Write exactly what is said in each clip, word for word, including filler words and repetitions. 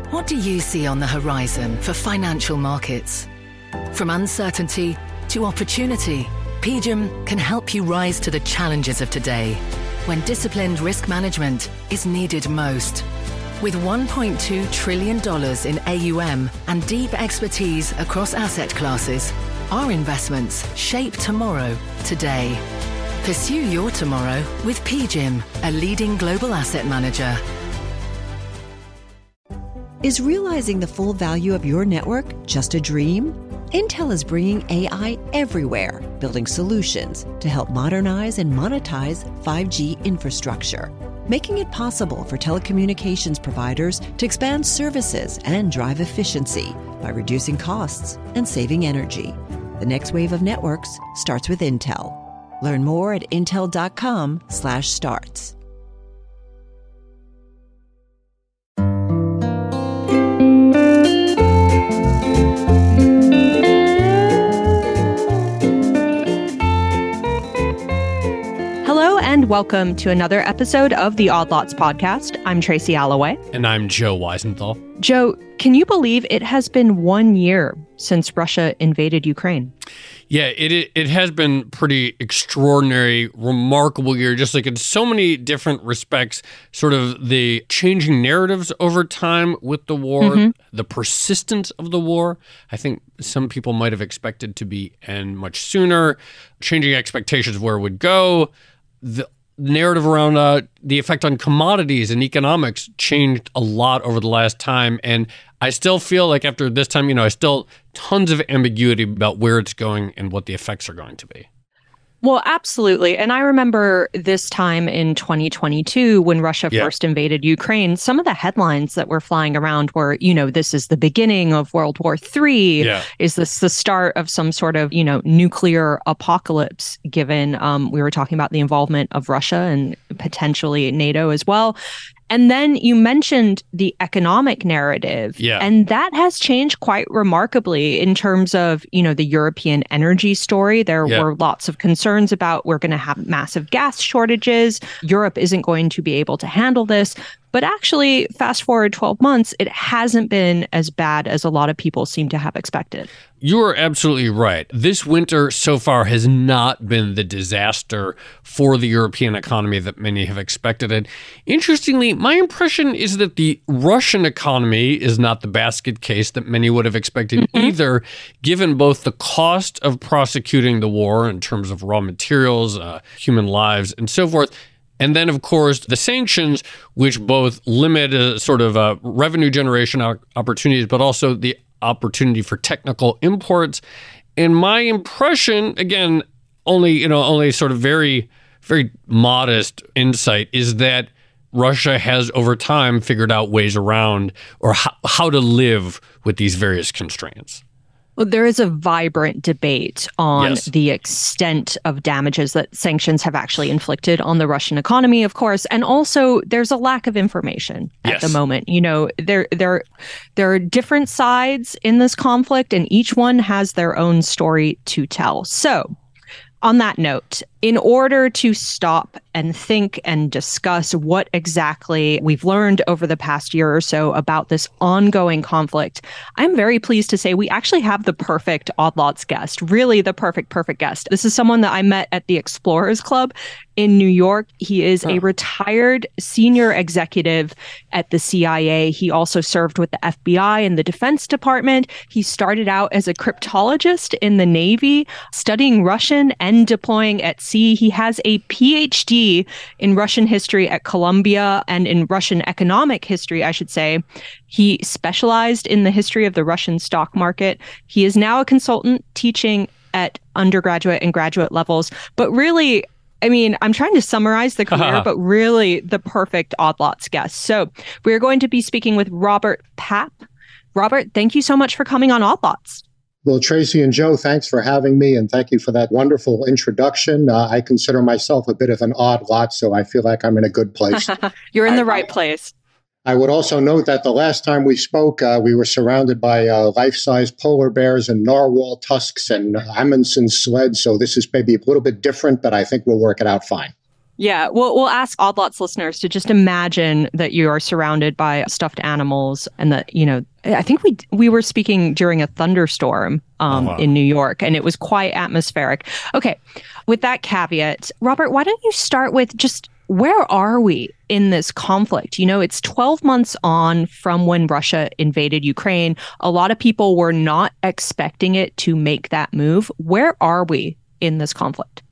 What do you see on the horizon for financial markets? From uncertainty to opportunity, P G I M can help you rise to the challenges of today, when disciplined risk management is needed most. With one point two trillion dollars in A U M and deep expertise across asset classes, our investments shape tomorrow, today. Pursue your tomorrow with P G I M, a leading global asset manager. Is realizing the full value of your network just a dream? Intel is bringing A I everywhere, building solutions to help modernize and monetize five G infrastructure, making it possible for telecommunications providers to expand services and drive efficiency by reducing costs and saving energy. The next wave of networks starts with Intel. Learn more at intel dot com slash starts. And welcome to another episode of the Odd Lots podcast. I'm Tracy Alloway. And I'm Joe Weisenthal. Joe, can you believe it has been one year since Russia invaded Ukraine? Yeah, it it has been pretty extraordinary, remarkable year, just like in so many different respects, sort of the changing narratives over time with the war, mm-hmm. the persistence of the war. I think some people might have expected to be end much sooner, changing expectations of where it would go. The narrative around uh, the effect on commodities and economics changed a lot over the last time. And I still feel like after this time, you know, I still tons of ambiguity about where it's going and what the effects are going to be. Well, absolutely. And I remember this time in twenty twenty-two when Russia yeah. first invaded Ukraine, some of the headlines that were flying around were, you know, this is the beginning of World War Three. Yeah. Is this the start of some sort of, you know, nuclear apocalypse, given um, we were talking about the involvement of Russia and potentially NATO as well. And then you mentioned the economic narrative, yeah. and that has changed quite remarkably in terms of, you know, the European energy story. There yeah. were lots of concerns about we're going to have massive gas shortages. Europe isn't going to be able to handle this. But actually, fast forward twelve months, it hasn't been as bad as a lot of people seem to have expected. You are absolutely right. This winter so far has not been the disaster for the European economy that many have expected it. Interestingly, my impression is that the Russian economy is not the basket case that many would have expected mm-hmm. either, given both the cost of prosecuting the war in terms of raw materials, uh, human lives, and so forth. And then, of course, the sanctions, which both limit a sort of uh, revenue generation opportunities, but also the opportunity for technical imports. And my impression, again, only, you know, only sort of very, very modest insight, is that Russia has over time figured out ways around or how, how to live with these various constraints. Well, there is a vibrant debate on yes. the extent of damages that sanctions have actually inflicted on the Russian economy, of course, and also there's a lack of information at yes. the moment. You know, there there there are different sides in this conflict, and each one has their own story to tell. So, on that note, in order to stop and think and discuss what exactly we've learned over the past year or so about this ongoing conflict, I'm very pleased to say we actually have the perfect Odd Lots guest, really the perfect, perfect guest. This is someone that I met at the Explorers Club in New York. He is huh. a retired senior executive at the C I A. He also served with the F B I and the Defense Department. He started out as a cryptologist in the Navy, studying Russian and deploying at sea. He has a P H D in Russian history at Columbia and in Russian economic history, I should say. He specialized in the history of the Russian stock market. He is now a consultant teaching at undergraduate and graduate levels. But really, I mean, I'm trying to summarize the career, but really the perfect Odd Lots guest. So we're going to be speaking with Robert Papp. Robert, thank you so much for coming on Odd Lots. Well, Tracy and Joe, thanks for having me, and thank you for that wonderful introduction. Uh, I consider myself a bit of an odd lot, so I feel like I'm in a good place. You're in I, the right I, place. I would also note that the last time we spoke, uh, we were surrounded by uh, life-size polar bears and narwhal tusks and Amundsen sleds, so this is maybe a little bit different, but I think we'll work it out fine. Yeah, we'll, we'll ask Odd Lots listeners to just imagine that you are surrounded by stuffed animals and that, you know, I think we we were speaking during a thunderstorm um, oh, wow. in New York, and it was quite atmospheric. Okay, with that caveat, Robert, why don't you start with just where are we in this conflict? You know, it's twelve months on from when Russia invaded Ukraine. A lot of people were not expecting it to make that move. Where are we in this conflict?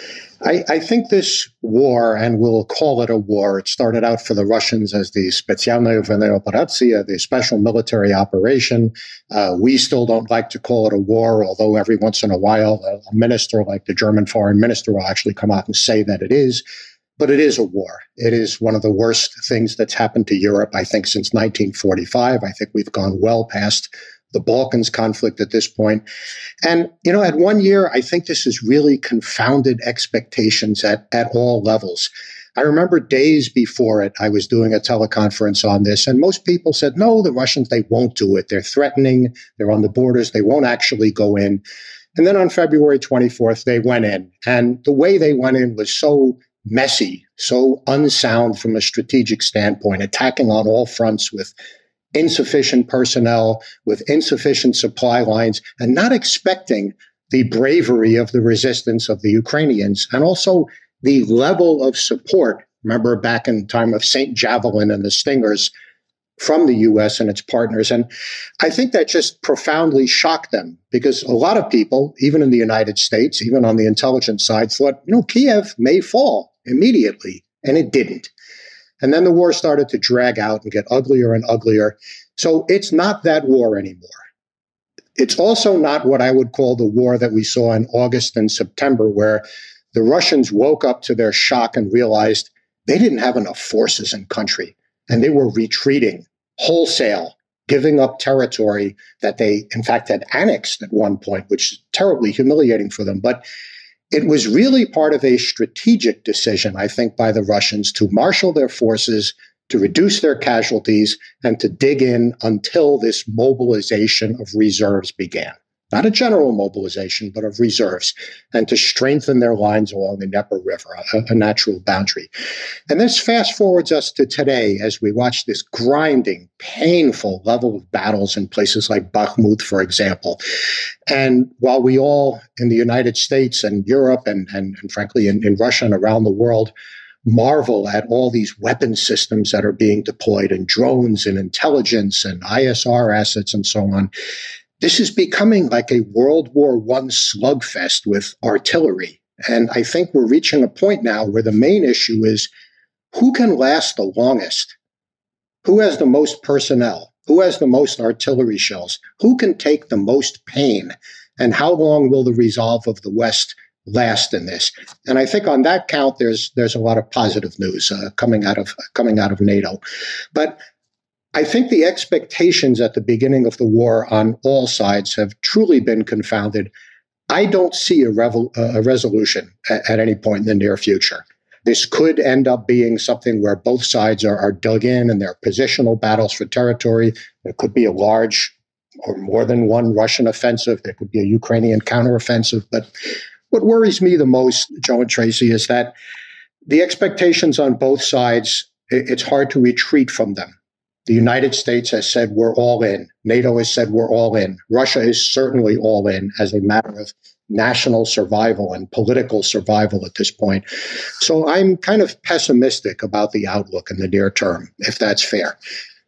I, I think this war, and we'll call it a war, it started out for the Russians as the Specjalnaya Voennoye Operatsiya, the special military operation. Uh, we still don't like to call it a war, although every once in a while a, a minister like the German foreign minister will actually come out and say that it is. But it is a war. It is one of the worst things that's happened to Europe, I think, since nineteen forty-five. I think we've gone well past the Balkans conflict at this point. And, you know, at one year, I think this has really confounded expectations at, at all levels. I remember days before it, I was doing a teleconference on this, and most people said, no, the Russians, they won't do it. They're threatening. They're on the borders. They won't actually go in. And then on February twenty-fourth, they went in. And the way they went in was so messy, so unsound from a strategic standpoint, attacking on all fronts with insufficient personnel, with insufficient supply lines, and not expecting the bravery of the resistance of the Ukrainians, and also the level of support. Remember back in time of Saint Javelin and the Stingers from the U S and its partners. And I think that just profoundly shocked them, because a lot of people, even in the United States, even on the intelligence side, thought, you know, Kiev may fall immediately, and it didn't. And then the war started to drag out and get uglier and uglier. So it's not that war anymore. It's also not what I would call the war that we saw in August and September, where the Russians woke up to their shock and realized they didn't have enough forces in country, and they were retreating wholesale, giving up territory that they, in fact, had annexed at one point, which is terribly humiliating for them. But it was really part of a strategic decision, I think, by the Russians to marshal their forces, to reduce their casualties, and to dig in until this mobilization of reserves began. Not a general mobilization, but of reserves, and to strengthen their lines along the Dnieper River, a, a natural boundary. And this fast forwards us to today as we watch this grinding, painful level of battles in places like Bakhmut, for example. And while we all in the United States and Europe and, and, and frankly in, in Russia and around the world marvel at all these weapon systems that are being deployed, and drones and intelligence and I S R assets and so on, this is becoming like a World War One slugfest with artillery. And I think we're reaching a point now where the main issue is who can last the longest? Who has the most personnel? Who has the most artillery shells? Who can take the most pain? And how long will the resolve of the West last in this? And I think on that count, there's there's a lot of positive news uh, coming out of coming out of NATO. But I think the expectations at the beginning of the war on all sides have truly been confounded. I don't see a, revel- a resolution at, at any point in the near future. This could end up being something where both sides are, are dug in and there are positional battles for territory. There could be a large or more than one Russian offensive. There could be a Ukrainian counteroffensive. But what worries me the most, Joe and Tracy, is that the expectations on both sides, it, it's hard to retreat from them. The United States has said we're all in. NATO has said we're all in. Russia is certainly all in as a matter of national survival and political survival at this point. So I'm kind of pessimistic about the outlook in the near term, if that's fair.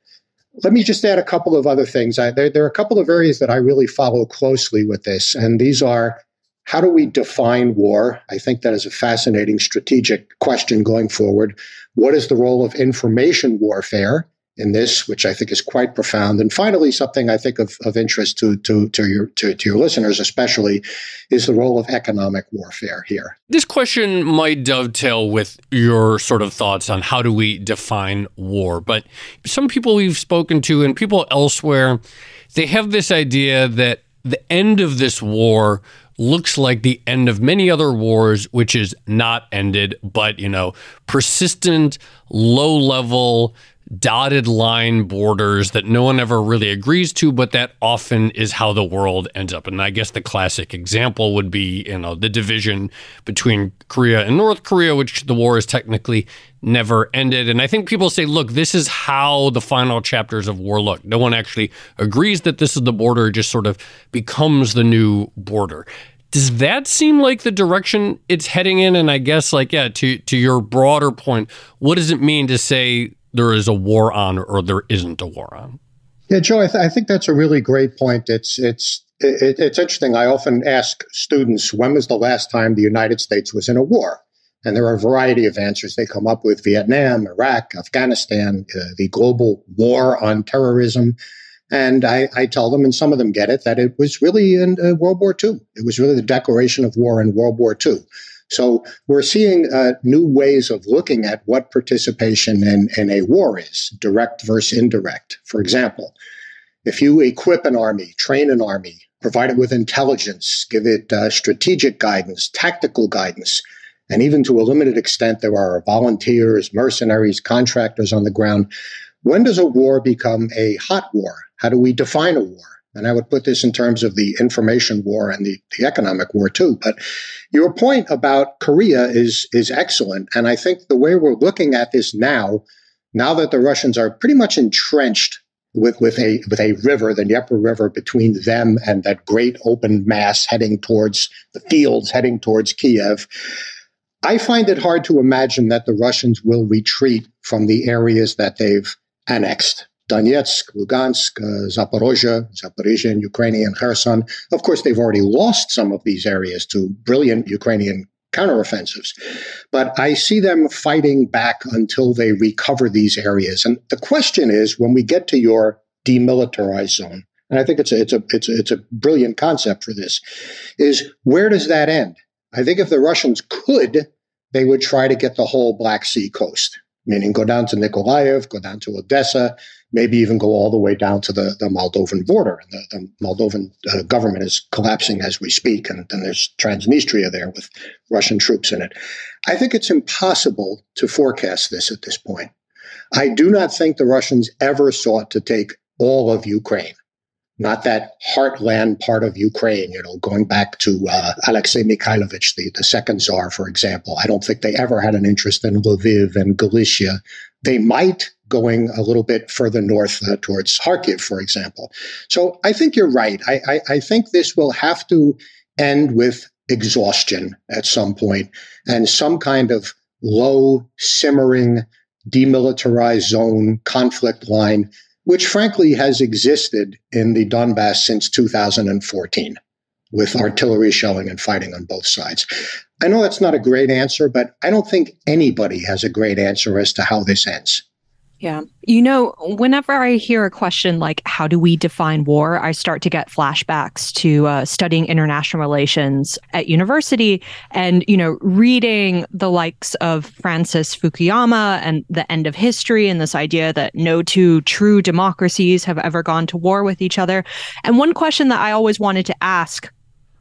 Let me just add a couple of other things. I, there, there are a couple of areas that I really follow closely with this, and these are, how do we define war? I think that is a fascinating strategic question going forward. What is the role of information warfare in this, which I think is quite profound? And finally, something I think of, of interest to, to, to, your, to, to your listeners especially, is the role of economic warfare here. This question might dovetail with your sort of thoughts on how do we define war. But some people we've spoken to and people elsewhere, they have this idea that the end of this war looks like the end of many other wars, which is not ended, but, you know, persistent, low-level, dotted line borders that no one ever really agrees to, but that often is how the world ends up. And I guess the classic example would be, you know, the division between Korea and North Korea, which the war is technically never ended. And I think people say, look, this is how the final chapters of war look. No one actually agrees that this is the border. It just sort of becomes the new border. Does that seem like the direction it's heading in? And I guess, like, yeah, to, to your broader point, what does it mean to say there is a war on or there isn't a war on? Yeah, Joe, I, th- I think that's a really great point. It's it's it, it's interesting. I often ask students, when was the last time the United States was in a war? And there are a variety of answers they come up with: Vietnam, Iraq, Afghanistan, uh, the global war on terrorism. And I, I tell them, and some of them get it, that it was really in uh, World War Two. It was really the declaration of war in World War Two. So we're seeing uh, new ways of looking at what participation in, in a war is, direct versus indirect. For example, if you equip an army, train an army, provide it with intelligence, give it uh, strategic guidance, tactical guidance, and even to a limited extent, there are volunteers, mercenaries, contractors on the ground. When does a war become a hot war? How do we define a war? And I would put this in terms of the information war and the, the economic war too. But your point about Korea is, is excellent. And I think the way we're looking at this now, now that the Russians are pretty much entrenched with, with a, with a river, the Dnieper River, between them and that great open mass heading towards the fields, heading towards Kiev, I find it hard to imagine that the Russians will retreat from the areas that they've annexed. Donetsk, Lugansk, uh, Zaporozhye, Zaporizhia in Ukrainian, Kherson. Of course, they've already lost some of these areas to brilliant Ukrainian counteroffensives. But I see them fighting back until they recover these areas. And the question is, when we get to your demilitarized zone, and I think it's a, it's a, it's a, it's a brilliant concept for this, is where does that end? I think if the Russians could, they would try to get the whole Black Sea coast, meaning go down to Nikolaev, go down to Odessa, maybe even go all the way down to the, the Moldovan border. And the, the Moldovan uh, government is collapsing as we speak, and then there's Transnistria there with Russian troops in it. I think it's impossible to forecast this at this point. I do not think the Russians ever sought to take all of Ukraine, not that heartland part of Ukraine, you know, going back to uh, Alexei Mikhailovich, the, the second Tsar, for example. I don't think they ever had an interest in Lviv and Galicia. They might, going a little bit further north uh, towards Kharkiv, for example. So I think you're right. I, I, I think this will have to end with exhaustion at some point and some kind of low, simmering, demilitarized zone conflict line, which frankly has existed in the Donbass since two thousand fourteen, with artillery shelling and fighting on both sides. I know that's not a great answer, but I don't think anybody has a great answer as to how this ends. Yeah. You know, whenever I hear a question like, how do we define war? I start to get flashbacks to uh, studying international relations at university and, you know, reading the likes of Francis Fukuyama and The End of History and this idea that no two true democracies have ever gone to war with each other. And one question that I always wanted to ask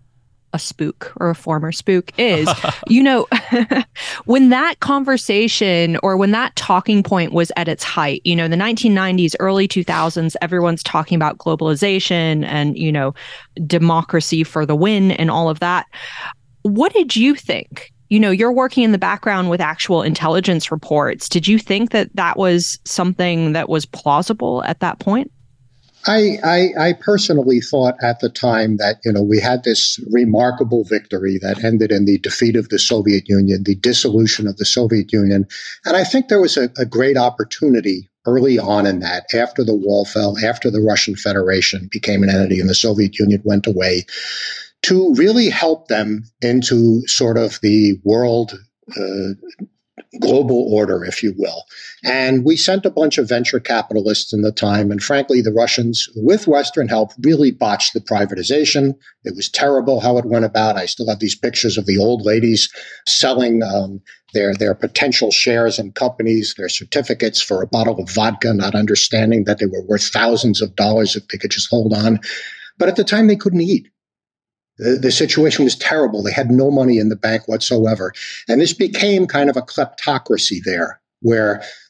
a spook or a former spook is, you know, when that conversation or when that talking point was at its height, you know, the nineteen nineties, early two thousands, everyone's talking about globalization and, you know, democracy for the win and all of that. What did you think? You know, you're working in the background with actual intelligence reports. Did you think that that was something that was plausible at that point? I, I, I personally thought at the time that, you know, we had this remarkable victory that ended in the defeat of the Soviet Union, the dissolution of the Soviet Union. And I think there was a, a great opportunity early on in that, after the wall fell, after the Russian Federation became an entity and the Soviet Union went away, to really help them into sort of the world uh, global order, if you will. And we sent a bunch of venture capitalists in the time. And frankly, the Russians, with Western help, really botched the privatization. It was terrible how it went about. I still have these pictures of the old ladies selling um, their, their potential shares in companies, their certificates for a bottle of vodka, not understanding that they were worth thousands of dollars if they could just hold on. But at the time, they couldn't eat. The, the situation was terrible. They had no money in the bank whatsoever. And this became kind of a kleptocracy there, where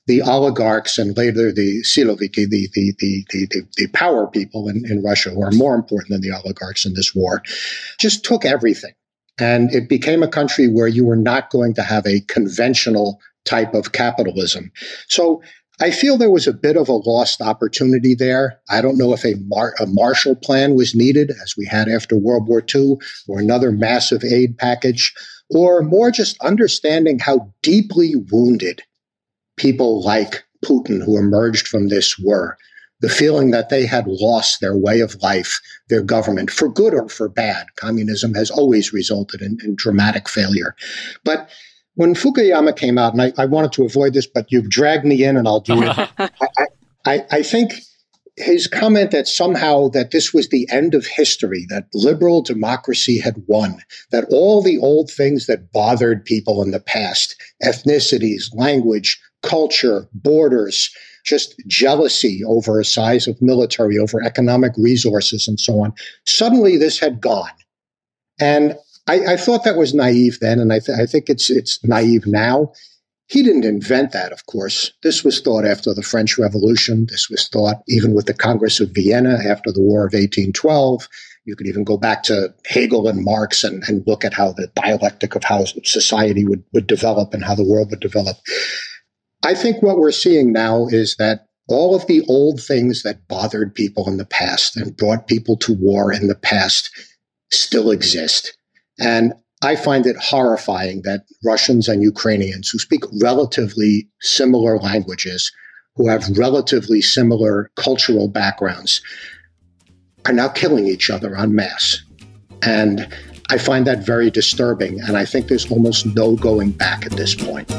the oligarchs and later the Siloviki, the, the, the, the, the power people in, in Russia, who are more important than the oligarchs in this war, just took everything. And it became a country where you were not going to have a conventional type of capitalism. So I feel there was a bit of a lost opportunity there. I don't know if a, Mar- a Marshall Plan was needed, as we had after World War Two, or another massive aid package, or more just understanding how deeply wounded people like Putin who emerged from this were. The feeling that they had lost their way of life, their government, for good or for bad. Communism has always resulted in, in dramatic failure. But when Fukuyama came out, and I, I wanted to avoid this, but you've dragged me in and I'll do it. I, I, I think his comment that somehow that this was the end of history, that liberal democracy had won, that all the old things that bothered people in the past, ethnicities, language, culture, borders, just jealousy over a size of military, over economic resources and so on, suddenly this had gone. And I, I thought that was naive then, and I, th- I think it's it's naive now. He didn't invent that, of course. This was thought after the French Revolution. This was thought even with the Congress of Vienna after the War of eighteen twelve. You could even go back to Hegel and Marx and, and look at how the dialectic of how society would, would develop and how the world would develop. I think what we're seeing now is that all of the old things that bothered people in the past and brought people to war in the past still exist. And I find it horrifying that Russians and Ukrainians who speak relatively similar languages, who have relatively similar cultural backgrounds, are now killing each other en masse. And I find that very disturbing. And I think there's almost no going back at this point.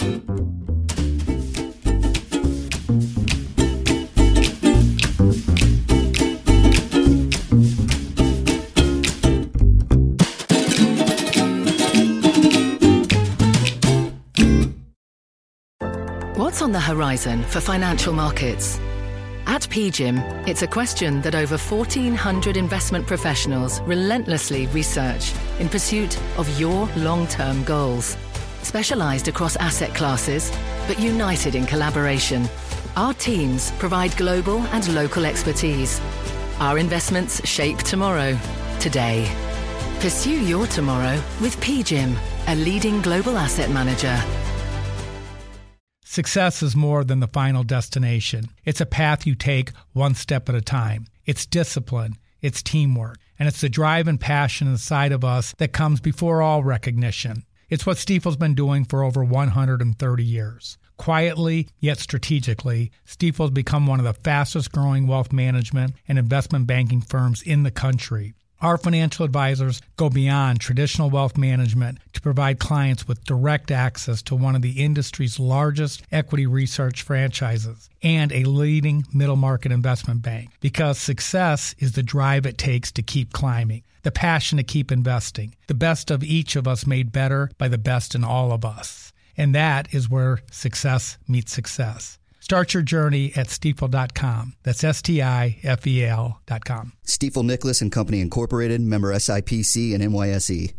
What's on the horizon for financial markets? At P G I M, it's a question that over fourteen hundred investment professionals relentlessly research in pursuit of your long-term goals. Specialized across asset classes, but united in collaboration, our teams provide global and local expertise. Our investments shape tomorrow, today. Pursue your tomorrow with P G I M, a leading global asset manager. Success is more than the final destination. It's a path you take one step at a time. It's discipline, it's teamwork, and it's the drive and passion inside of us that comes before all recognition. It's what Stifel's been doing for over one hundred thirty years. Quietly, yet strategically, Stifel's become one of the fastest growing wealth management and investment banking firms in the country. Our financial advisors go beyond traditional wealth management to provide clients with direct access to one of the industry's largest equity research franchises and a leading middle market investment bank, because success is the drive it takes to keep climbing, the passion to keep investing, the best of each of us made better by the best in all of us. And that is where success meets success. Start your journey at Stifel dot com. That's S T I F E L dot com. Stifel Nicholas and Company Incorporated, member S I P C and N Y S E.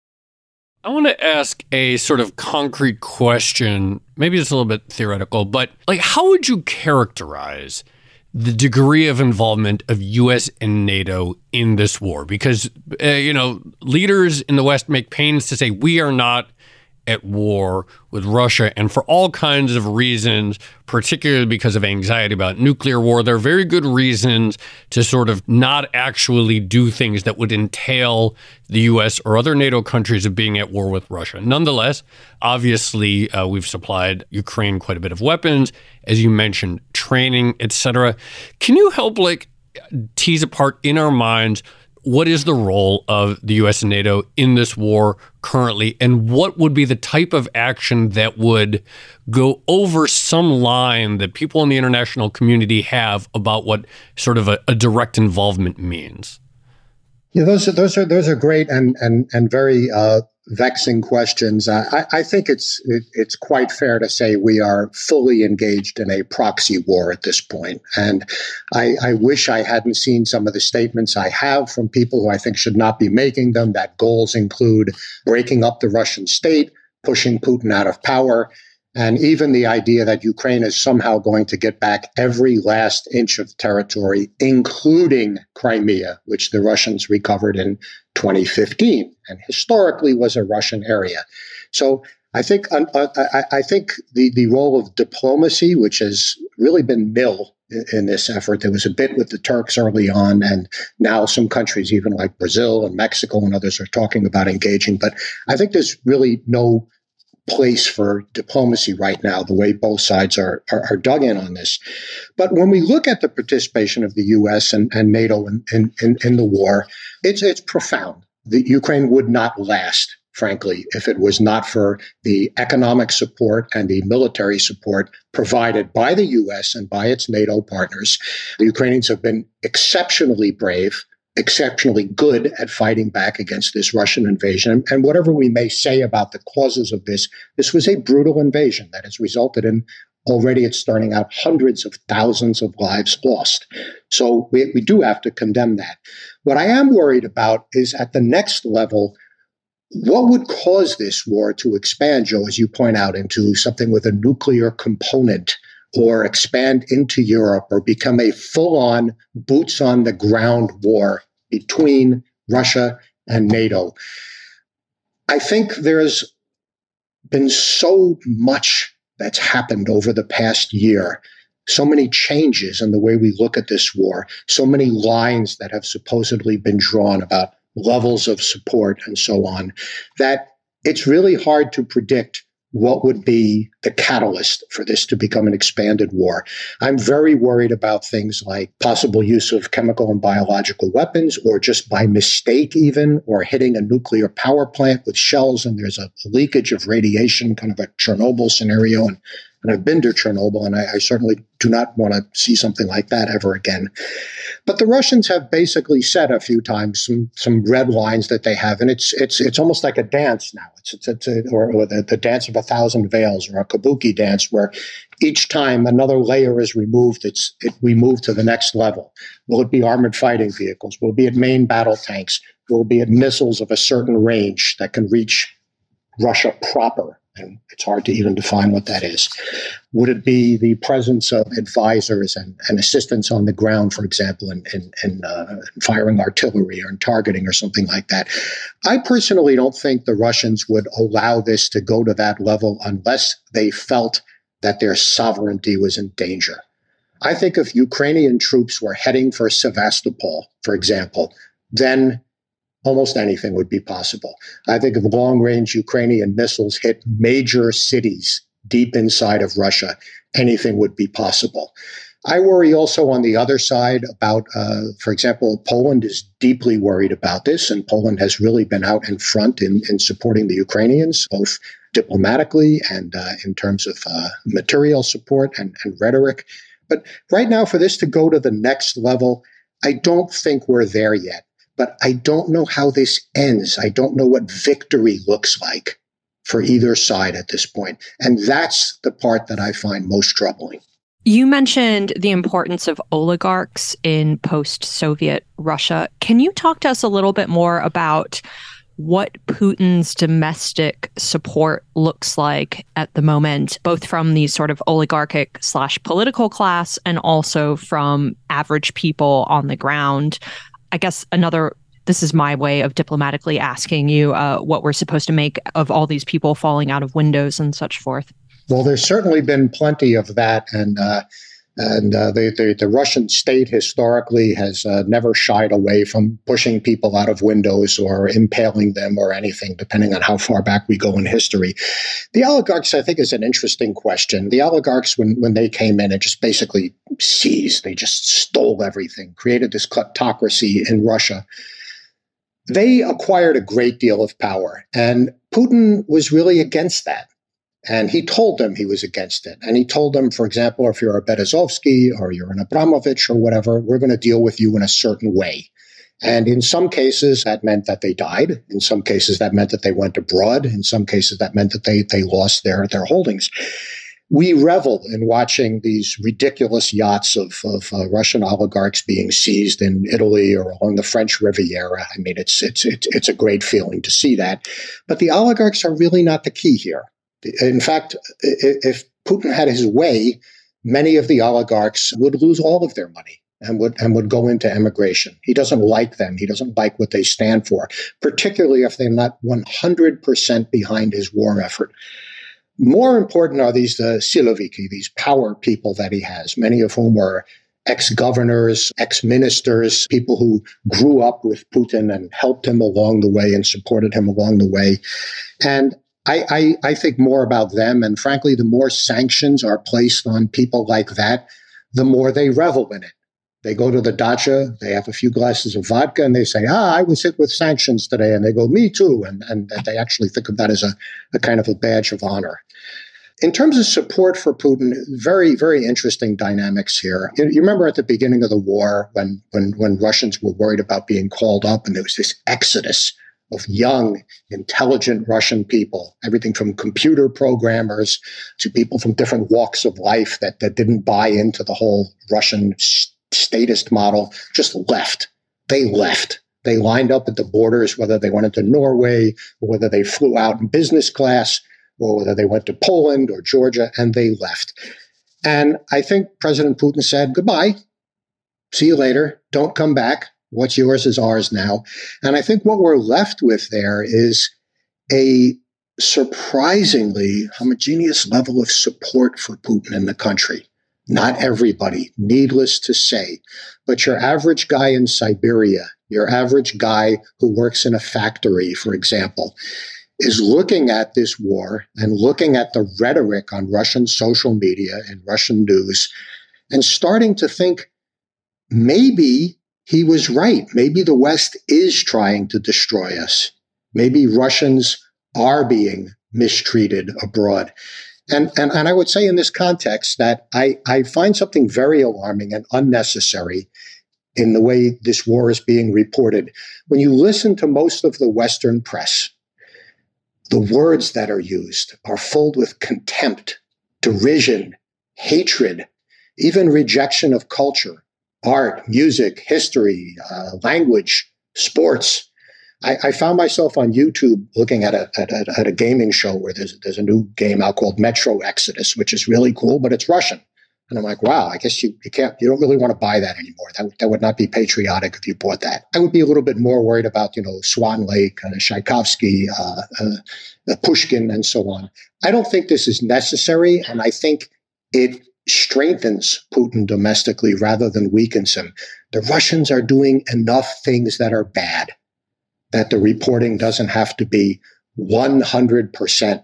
I want to ask a sort of concrete question. Maybe it's a little bit theoretical, but like, how would you characterize the degree of involvement of U S and NATO in this war? Because, uh, you know, leaders in the West make pains to say we are not at war with Russia, and for all kinds of reasons, particularly because of anxiety about nuclear war. There are very good reasons to sort of not actually do things that would entail the U S or other NATO countries of being at war with Russia. Nonetheless, obviously, uh, we've supplied Ukraine quite a bit of weapons, as you mentioned, training, et cetera. Can you help like tease apart in our minds what is the role of the U S and NATO in this war currently, and what would be the type of action that would go over some line that people in the international community have about what sort of a, a direct involvement means? Yeah, those are those are those are great and and and very uh, vexing questions. Uh, I, I think it's it, it's quite fair to say we are fully engaged in a proxy war at this point. And I, I wish I hadn't seen some of the statements I have from people who I think should not be making them, that goals include breaking up the Russian state, pushing Putin out of power. And even the idea that Ukraine is somehow going to get back every last inch of territory, including Crimea, which the Russians recovered in twenty fifteen and historically was a Russian area. So I think uh, I, I think the, the role of diplomacy, which has really been nil in this effort, there was a bit with the Turks early on, and now some countries, even like Brazil and Mexico and others, are talking about engaging. But I think there's really no place for diplomacy right now, the way both sides are, are, are dug in on this. But when we look at the participation of the U S and, and NATO in, in, in, in the war, it's, it's profound. The Ukraine would not last, frankly, if it was not for the economic support and the military support provided by the U S and by its NATO partners. The Ukrainians have been exceptionally brave, exceptionally good at fighting back against this Russian invasion. And whatever we may say about the causes of this, this was a brutal invasion that has resulted in, already it's starting out, hundreds of thousands of lives lost. So we, we do have to condemn that. What I am worried about is at the next level, what would cause this war to expand, Joe, as you point out, into something with a nuclear component, or expand into Europe, or become a full-on, boots-on-the-ground war between Russia and NATO? I think there's been so much that's happened over the past year, so many changes in the way we look at this war, so many lines that have supposedly been drawn about levels of support and so on, that it's really hard to predict what would be the catalyst for this to become an expanded war. I'm very worried about things like possible use of chemical and biological weapons, or just by mistake even, or hitting a nuclear power plant with shells and there's a leakage of radiation, kind of a Chernobyl scenario. And, and I've been to Chernobyl, and I, I certainly do not want to see something like that ever again. But the Russians have basically said a few times some some red lines that they have, and it's it's it's almost like a dance now. It's it's, it's a, or, or the, the dance of a thousand veils, or a kabuki dance, where each time another layer is removed, it's it, we move to the next level. Will it be armored fighting vehicles? Will it be at main battle tanks? Will it be at missiles of a certain range that can reach Russia proper? And it's hard to even define what that is. Would it be the presence of advisors and, and assistants on the ground, for example, in, in, in uh, firing artillery or in targeting or something like that? I personally don't think the Russians would allow this to go to that level unless they felt that their sovereignty was in danger. I think if Ukrainian troops were heading for Sevastopol, for example, then almost anything would be possible. I think if long-range Ukrainian missiles hit major cities deep inside of Russia, anything would be possible. I worry also on the other side about, uh, for example, Poland is deeply worried about this, and Poland has really been out in front in, in supporting the Ukrainians, both diplomatically and uh, in terms of uh, material support and, and rhetoric. But right now, for this to go to the next level, I don't think we're there yet. But I don't know how this ends. I don't know what victory looks like for either side at this point. And that's the part that I find most troubling. You mentioned the importance of oligarchs in post-Soviet Russia. Can you talk to us a little bit more about what Putin's domestic support looks like at the moment, both from the sort of oligarchic slash political class and also from average people on the ground? I guess another, this is my way of diplomatically asking you uh, what we're supposed to make of all these people falling out of windows and such forth. Well, there's certainly been plenty of that. And uh, and uh, the, the, the Russian state historically has uh, never shied away from pushing people out of windows or impaling them or anything, depending on how far back we go in history. The oligarchs, I think, is an interesting question. The oligarchs, when, when they came in and just basically seized, they just stole everything, created this kleptocracy in Russia. They acquired a great deal of power, and Putin was really against that. And he told them he was against it. And he told them, for example, if you're a Berezovsky or you're an Abramovich or whatever, we're going to deal with you in a certain way. And in some cases, that meant that they died. In some cases, that meant that they went abroad. In some cases, that meant that they, they lost their, their holdings. We revel in watching these ridiculous yachts of, of uh, Russian oligarchs being seized in Italy or along the French Riviera. I mean, it's, it's, it's, it's a great feeling to see that. But the oligarchs are really not the key here. In fact, if Putin had his way, many of the oligarchs would lose all of their money and would and would go into emigration. He doesn't like them. He doesn't like what they stand for, particularly if they're not one hundred percent behind his war effort. More important are these uh, siloviki, these power people that he has, many of whom were ex-governors, ex-ministers, people who grew up with Putin and helped him along the way and supported him along the way. And I, I, I think more about them. And frankly, the more sanctions are placed on people like that, the more they revel in it. They go to the dacha, they have a few glasses of vodka, and they say, ah, I was hit with sanctions today. And they go, me too. And, and they actually think of that as a, a kind of a badge of honor. In terms of support for Putin, very, very interesting dynamics here. You, you remember at the beginning of the war when, when, when Russians were worried about being called up and there was this exodus of young, intelligent Russian people, everything from computer programmers to people from different walks of life that, that didn't buy into the whole Russian statist model, just left. They left. They lined up at the borders, whether they went into Norway or whether they flew out in business class, or whether they went to Poland or Georgia, and they left. And I think President Putin said, goodbye, see you later, don't come back. What's yours is ours now. And I think what we're left with there is a surprisingly homogeneous level of support for Putin in the country. Not everybody, needless to say, but your average guy in Siberia, your average guy who works in a factory, for example, is looking at this war and looking at the rhetoric on Russian social media and Russian news and starting to think maybe he was right. Maybe the West is trying to destroy us. Maybe Russians are being mistreated abroad. And, and, and I would say in this context that I, I find something very alarming and unnecessary in the way this war is being reported. When you listen to most of the Western press, the words that are used are filled with contempt, derision, hatred, even rejection of culture, art, music, history, uh, language, sports. I, I found myself on YouTube looking at a, at, a, at a gaming show where there's, there's a new game out called Metro Exodus, which is really cool, but it's Russian. And I'm like, wow, I guess you, you can't, you don't really want to buy that anymore. That, that would not be patriotic if you bought that. I would be a little bit more worried about, you know, Swan Lake, uh, Tchaikovsky, uh, uh, Pushkin, and so on. I don't think this is necessary. And I think it strengthens Putin domestically rather than weakens him. The Russians are doing enough things that are bad that the reporting doesn't have to be one hundred percent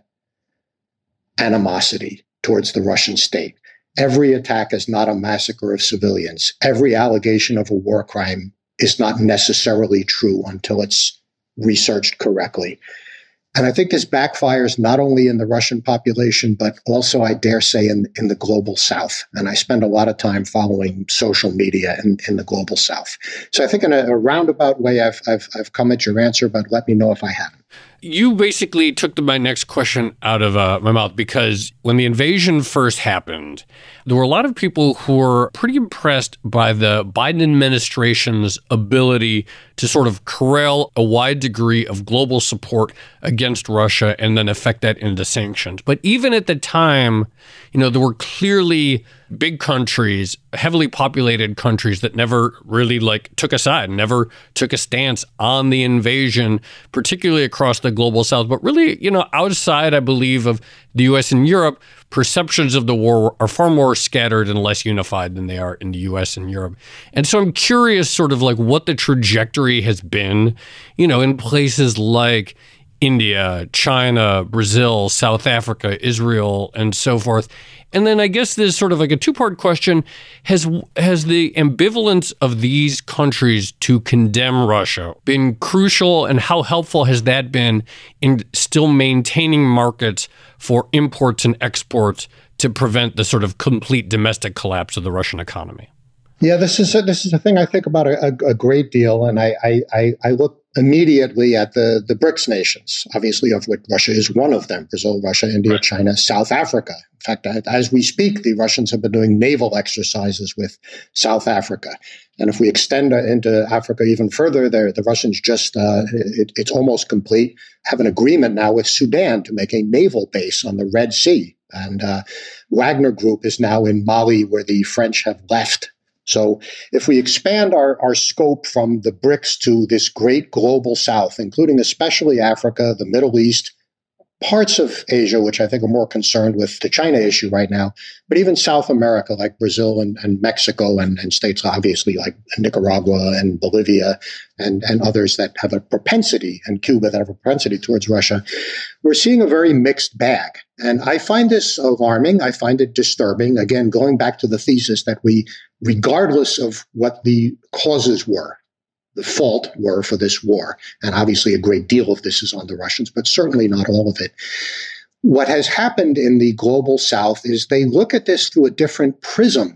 animosity towards the Russian state. Every attack is not a massacre of civilians. Every allegation of a war crime is not necessarily true until it's researched correctly. And I think this backfires not only in the Russian population, but also, I dare say, in, in the global South. And I spend a lot of time following social media in, in the global South. So I think in a, a roundabout way, I've, I've, I've come at your answer, but let me know if I haven't. You basically took the, my next question out of uh, my mouth, because when the invasion first happened, there were a lot of people who were pretty impressed by the Biden administration's ability to sort of corral a wide degree of global support against Russia and then affect that into sanctions. But even at the time, you know, there were clearly big countries, heavily populated countries that never really like took a side, never took a stance on the invasion, particularly across the global South. But really, you know, outside, I believe, of the U S and Europe, perceptions of the war are far more scattered and less unified than they are in the U S and Europe. And so I'm curious sort of like what the trajectory has been, you know, in places like India, China, Brazil, South Africa, Israel, and so forth. And then I guess there's sort of like a two-part question. Has has the ambivalence of these countries to condemn Russia been crucial, and how helpful has that been in still maintaining markets for imports and exports to prevent the sort of complete domestic collapse of the Russian economy? Yeah, this is a, this is a thing I think about a, a, a great deal, and I, I, I look immediately at the, the BRICS nations, obviously of which Russia is one of them: Brazil, Russia, India, China, South Africa. In fact, as we speak, the Russians have been doing naval exercises with South Africa. And if we extend into Africa even further, the Russians just, uh, it, it's almost complete, have an agreement now with Sudan to make a naval base on the Red Sea. And uh, Wagner Group is now in Mali, where the French have left. So if we expand our, our scope from the BRICS to this great global South, including especially Africa, the Middle East, parts of Asia, which I think are more concerned with the China issue right now, but even South America, like Brazil and, and Mexico, and, and states obviously like Nicaragua and Bolivia and, and others that have a propensity, and Cuba that have a propensity towards Russia, we're seeing a very mixed bag. And I find this alarming. I find it disturbing. Again, going back to the thesis that we, regardless of what the causes were, the fault were for this war, and obviously a great deal of this is on the Russians, but certainly not all of it. What has happened in the global South is they look at this through a different prism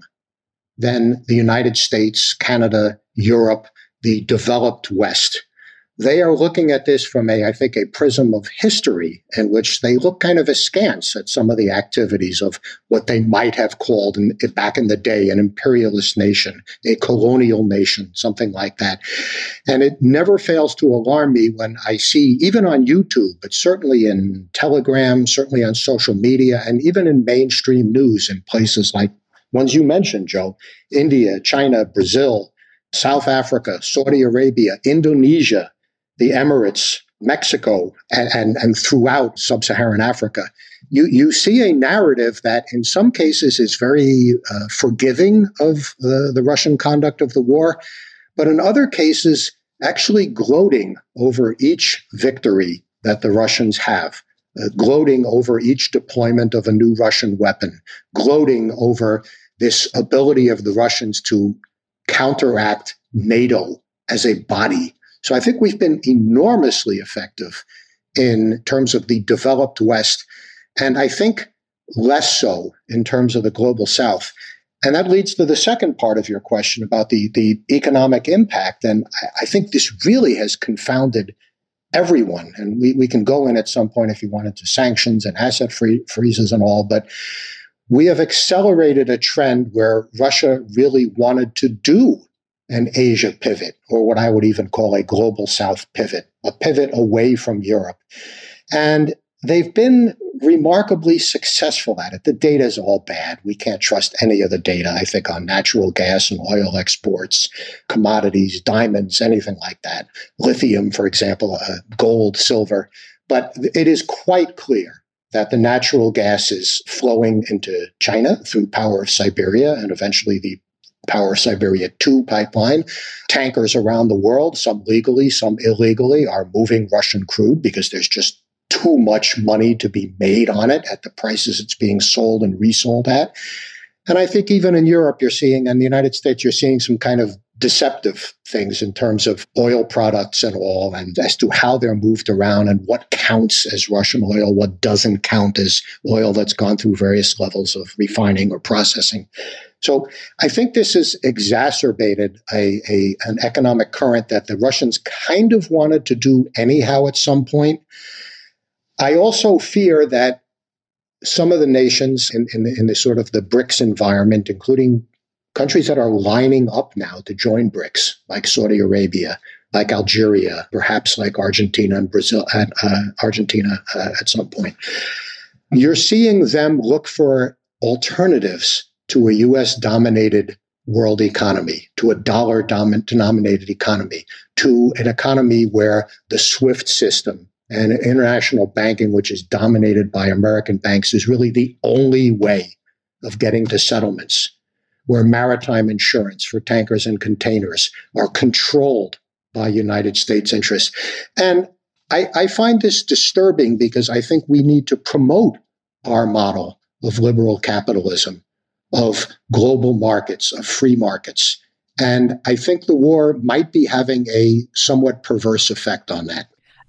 than the United States, Canada, Europe, the developed West. They are looking at this from a, I think, a prism of history in which they look kind of askance at some of the activities of what they might have called in, back in the day an imperialist nation, a colonial nation, something like that. And it never fails to alarm me when I see, even on YouTube, but certainly in Telegram, certainly on social media, and even in mainstream news in places like ones you mentioned, Joe, India, China, Brazil, South Africa, Saudi Arabia, Indonesia, the Emirates, Mexico, and, and, and throughout sub-Saharan Africa, you, you see a narrative that in some cases is very uh, forgiving of the, the Russian conduct of the war, but in other cases actually gloating over each victory that the Russians have, uh, gloating over each deployment of a new Russian weapon, gloating over this ability of the Russians to counteract NATO as a body. So I think we've been enormously effective in terms of the developed West, and I think less so in terms of the global South. And that leads to the second part of your question about the, the economic impact. And I, I think this really has confounded everyone. And we, we can go in at some point if you wanted to sanctions and asset free, freezes and all, but we have accelerated a trend where Russia really wanted to do an Asia pivot, or what I would even call a global South pivot, a pivot away from Europe. And they've been remarkably successful at it. The data is all bad. We can't trust any of the data, I think, on natural gas and oil exports, commodities, diamonds, anything like that. Lithium, for example, uh, gold, silver. But it is quite clear that the natural gas is flowing into China through Power of Siberia and eventually the Power of Siberia two pipeline. Tankers around the world, some legally, some illegally, are moving Russian crude because there's just too much money to be made on it at the prices it's being sold and resold at. And I think even in Europe, you're seeing, and the United States, you're seeing some kind of deceptive things in terms of oil products and all, and as to how they're moved around and what counts as Russian oil, what doesn't count as oil that's gone through various levels of refining or processing. So I think this has exacerbated a, a an economic current that the Russians kind of wanted to do anyhow at some point. I also fear that some of the nations in, in, in the sort of the BRICS environment, including countries that are lining up now to join BRICS, like Saudi Arabia, like Algeria, perhaps like Argentina and Brazil, and uh, Argentina uh, at some point. You're seeing them look for alternatives to a U S-dominated world economy, to a dollar-denominated economy, to an economy where the SWIFT system and international banking, which is dominated by American banks, is really the only way of getting to settlements, where maritime insurance for tankers and containers are controlled by United States interests. And I, I find this disturbing because I think we need to promote our model of liberal capitalism, of global markets, of free markets. And I think the war might be having a somewhat perverse effect on that.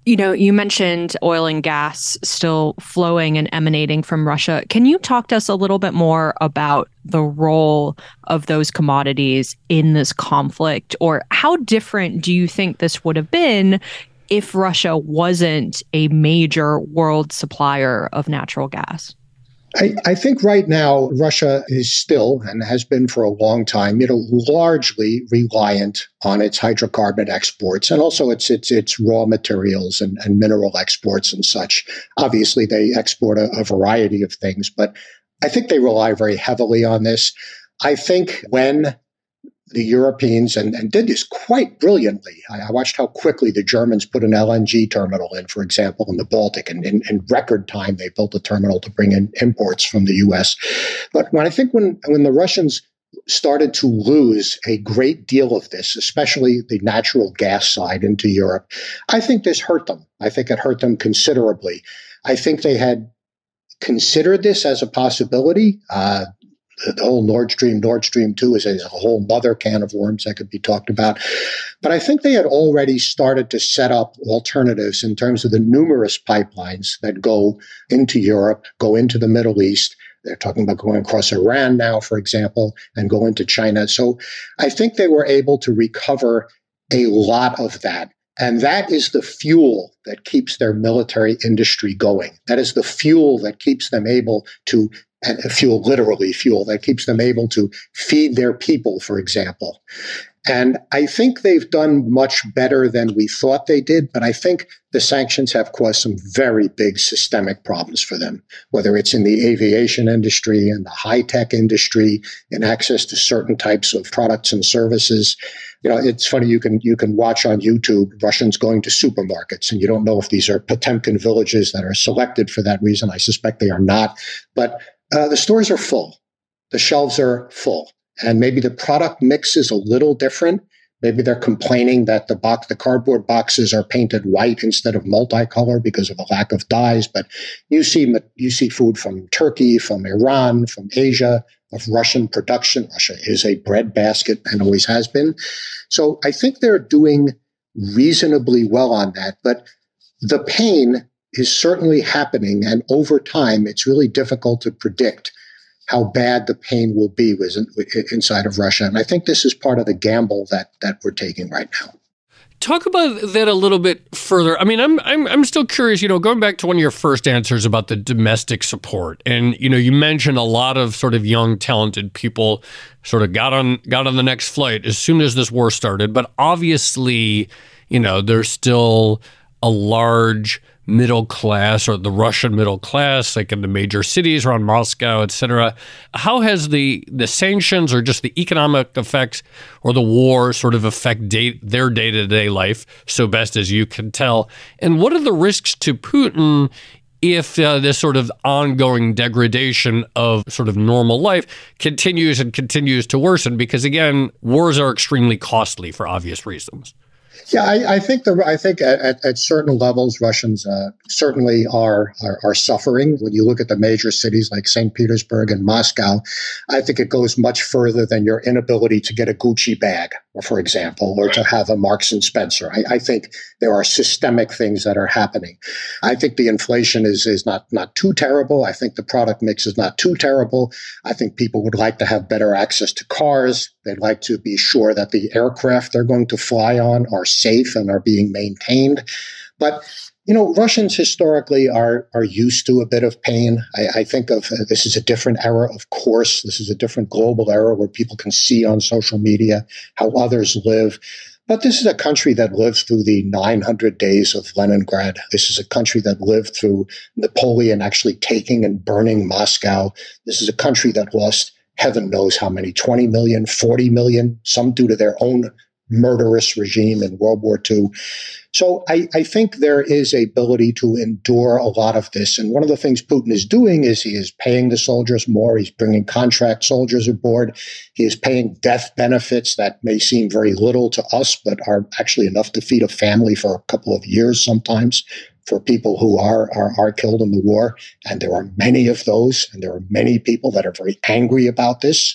You know, you mentioned oil and gas still flowing and emanating from Russia. Can you talk to us a little bit more about the role of those commodities in this conflict? Or how different do you think this would have been if Russia wasn't a major world supplier of natural gas? I, I think right now Russia is still, and has been for a long time, you know, largely reliant on its hydrocarbon exports and also its its its raw materials and, and mineral exports and such. Obviously, they export a, a variety of things, but I think they rely very heavily on this. I think when the Europeans, and, and did this quite brilliantly. I, I watched how quickly the Germans put an L N G terminal in, for example, in the Baltic, and in, in record time they built a terminal to bring in imports from the U S. But when I think when when the Russians started to lose a great deal of this, especially the natural gas side into Europe, I think this hurt them. I think it hurt them considerably. I think they had considered this as a possibility. Uh, The whole Nord Stream, Nord Stream two is a, is a whole other can of worms that could be talked about. But I think they had already started to set up alternatives in terms of the numerous pipelines that go into Europe, go into the Middle East. They're talking about going across Iran now, for example, and go into China. So I think they were able to recover a lot of that. And that is the fuel that keeps their military industry going. That is the fuel that keeps them able to and fuel, literally fuel, that keeps them able to feed their people, for example. And I think they've done much better than we thought they did, but I think the sanctions have caused some very big systemic problems for them, whether it's in the aviation industry and the high-tech industry, in access to certain types of products and services. You know, it's funny, you can you can watch on YouTube Russians going to supermarkets, and you don't know if these are Potemkin villages that are selected for that reason. I suspect they are not. But uh, the stores are full. The shelves are full. And maybe the product mix is a little different. Maybe they're complaining that the box, the cardboard boxes are painted white instead of multicolor because of a lack of dyes. But you see, you see food from Turkey, from Iran, from Asia, of Russian production. Russia is a breadbasket and always has been. So I think they're doing reasonably well on that. But the pain is certainly happening. And over time, it's really difficult to predict how bad the pain will be inside of Russia. And I think this is part of the gamble that that we're taking right now. Talk about that a little bit further. I mean, I'm I'm I'm still curious, you know, going back to one of your first answers about the domestic support. And, you know, you mentioned a lot of sort of young, talented people sort of got on got on the next flight as soon as this war started. But obviously, you know, there's still a large middle class, or the Russian middle class, like in the major cities around Moscow, et cetera. How has the the sanctions or just the economic effects or the war sort of affect day, their day-to-day life, so best as you can tell? And what are the risks to Putin if uh, this sort of ongoing degradation of sort of normal life continues and continues to worsen? Because again, wars are extremely costly for obvious reasons. Yeah, I, I think the I think at, at certain levels, Russians uh, certainly are, are are suffering. When you look at the major cities like Saint Petersburg and Moscow, I think it goes much further than your inability to get a Gucci bag, or for example, or to have a Marks and Spencer. I, I think there are systemic things that are happening. I think the inflation is is not not too terrible. I think the product mix is not too terrible. I think people would like to have better access to cars. They'd like to be sure that the aircraft they're going to fly on are safe and are being maintained. But, you know, Russians historically are are used to a bit of pain. I, I think of uh, this is a different era, of course. This is a different global era where people can see on social media how others live. But this is a country that lived through the nine hundred days of Leningrad. This is a country that lived through Napoleon actually taking and burning Moscow. This is a country that lost heaven knows how many, twenty million, forty million, some due to their own murderous regime in World War Two. So I, I think there is a ability to endure a lot of this. And one of the things Putin is doing is he is paying the soldiers more. He's bringing contract soldiers aboard. He is paying death benefits that may seem very little to us, but are actually enough to feed a family for a couple of years sometimes, for people who are, are are killed in the war. And there are many of those, and there are many people that are very angry about this.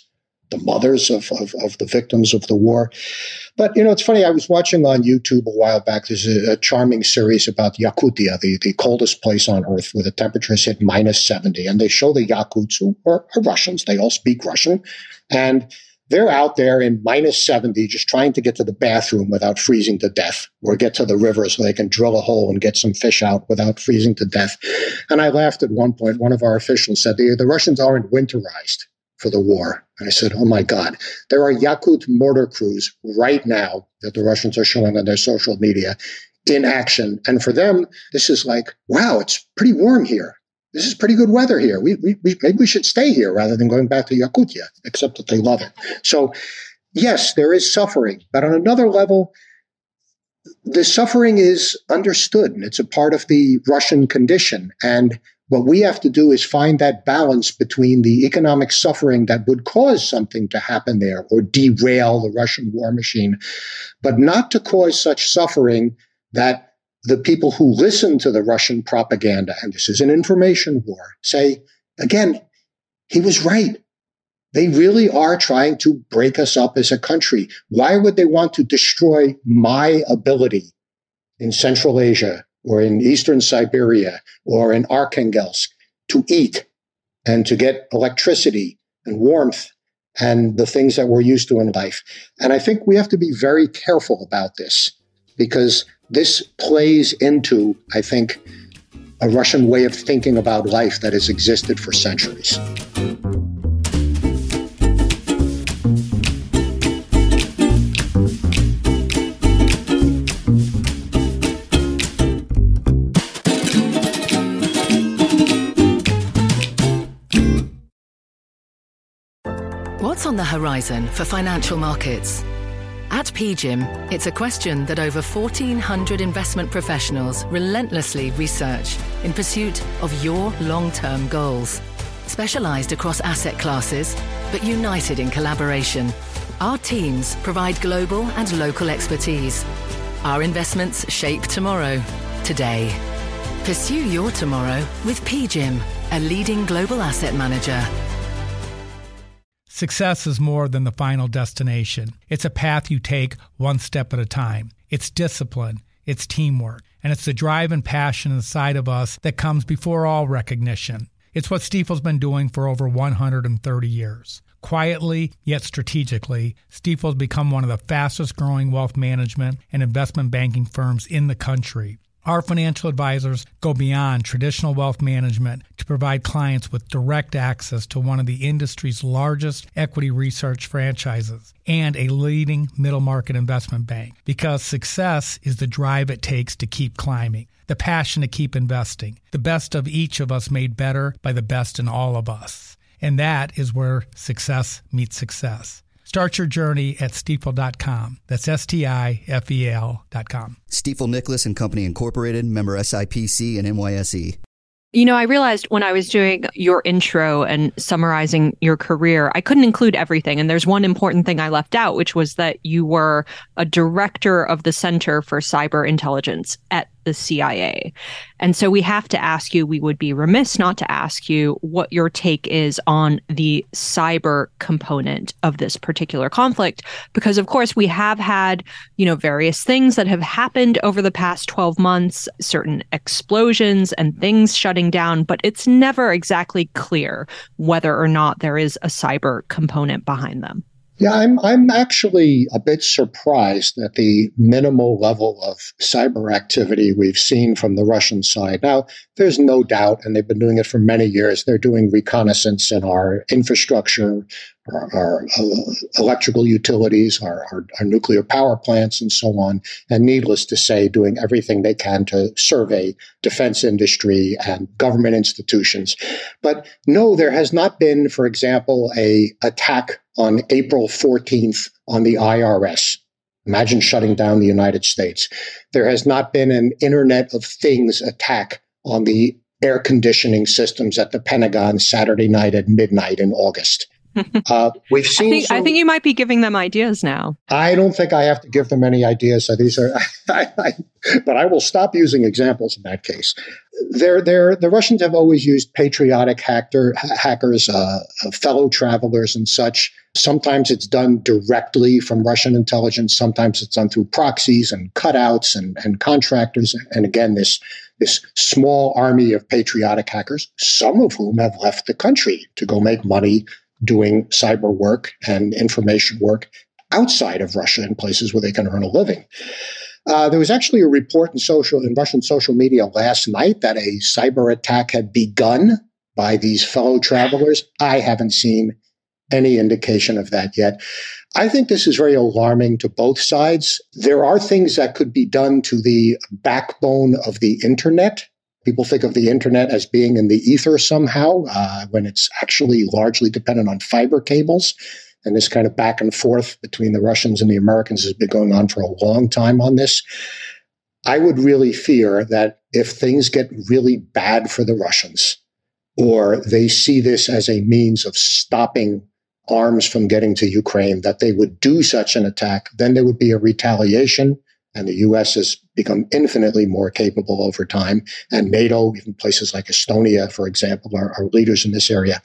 the mothers of, of, of the victims of the war. But, you know, it's funny. I was watching on YouTube a while back. There's a, a charming series about Yakutia, the, the coldest place on earth, where the temperatures hit minus seventy. And they show the Yakuts, who are, are Russians. They all speak Russian. And they're out there in minus seventy, just trying to get to the bathroom without freezing to death, or get to the river so they can drill a hole and get some fish out without freezing to death. And I laughed at one point. One of our officials said, the, the Russians aren't winterized for the war. And I said, oh my God, there are Yakut mortar crews right now that the Russians are showing on their social media in action. And for them, this is like, wow, it's pretty warm here. This is pretty good weather here. We, we, we maybe we should stay here rather than going back to Yakutia, except that they love it. So yes, there is suffering, but on another level, the suffering is understood, and it's a part of the Russian condition. And what we have to do is find that balance between the economic suffering that would cause something to happen there or derail the Russian war machine, but not to cause such suffering that the people who listen to the Russian propaganda, and this is an information war, say, again, he was right. They really are trying to break us up as a country. Why would they want to destroy my ability in Central Asia or in Eastern Siberia or in Arkhangelsk to eat and to get electricity and warmth and the things that we're used to in life? And I think we have to be very careful about this, because this plays into, I think, a Russian way of thinking about life that has existed for centuries. What's on the horizon for financial markets? At P G I M, it's a question that over fourteen hundred investment professionals relentlessly research in pursuit of your long-term goals. Specialized across asset classes, but united in collaboration, our teams provide global and local expertise. Our investments shape tomorrow, today. Pursue your tomorrow with P G I M, a leading global asset manager. Success is more than the final destination. It's a path you take one step at a time. It's discipline, it's teamwork, and it's the drive and passion inside of us that comes before all recognition. It's what Stifel's been doing for over one hundred thirty years. Quietly, yet strategically, Stifel's become one of the fastest growing wealth management and investment banking firms in the country. Our financial advisors go beyond traditional wealth management to provide clients with direct access to one of the industry's largest equity research franchises and a leading middle market investment bank, because success is the drive it takes to keep climbing, the passion to keep investing, the best of each of us made better by the best in all of us. And that is where success meets success. Start your journey at Stifel dot com. That's S T I F E L dot com. Stifel Nicolaus and Company Incorporated, member S I P C and N Y S E. You know, I realized when I was doing your intro and summarizing your career, I couldn't include everything. And there's one important thing I left out, which was that you were a director of the Center for Cyber Intelligence at the C I A. And so we have to ask you, we would be remiss not to ask you what your take is on the cyber component of this particular conflict, because of course we have had, you know, various things that have happened over the past twelve months, certain explosions and things shutting down, but it's never exactly clear whether or not there is a cyber component behind them. Yeah, I'm I'm actually a bit surprised at the minimal level of cyber activity we've seen from the Russian side. Now, there's no doubt, and they've been doing it for many years, they're doing reconnaissance in our infrastructure, our, our uh, electrical utilities, our, our, our nuclear power plants, and so on. And needless to say, doing everything they can to survey defense industry and government institutions. But no, there has not been, for example, a attack on April fourteenth on the I R S. Imagine shutting down the United States. There has not been an Internet of Things attack on the air conditioning systems at the Pentagon Saturday night at midnight in August. Uh, we've seen. I think, some, I think you might be giving them ideas now. I don't think I have to give them any ideas. So these are, I, I, but I will stop using examples in that case. They're, they're, the Russians have always used patriotic hacker, hackers, uh, fellow travelers, and such Sometimes it's done directly from Russian intelligence. Sometimes it's done through proxies and cutouts and, and contractors. And again, this, this small army of patriotic hackers, some of whom have left the country to go make money doing cyber work and information work outside of Russia in places where they can earn a living. Uh, there was actually a report in social in Russian social media last night that a cyber attack had begun by these fellow travelers. I haven't seen any indication of that yet. I think this is very alarming to both sides. There are things that could be done to the backbone of the internet. People think of the internet as being in the ether somehow, uh, when it's actually largely dependent on fiber cables. And this kind of back and forth between the Russians and the Americans has been going on for a long time on this. I would really fear that if things get really bad for the Russians, or they see this as a means of stopping arms from getting to Ukraine, that they would do such an attack, then there would be a retaliation. And the U S has become infinitely more capable over time. And NATO, even places like Estonia, for example, are, are leaders in this area.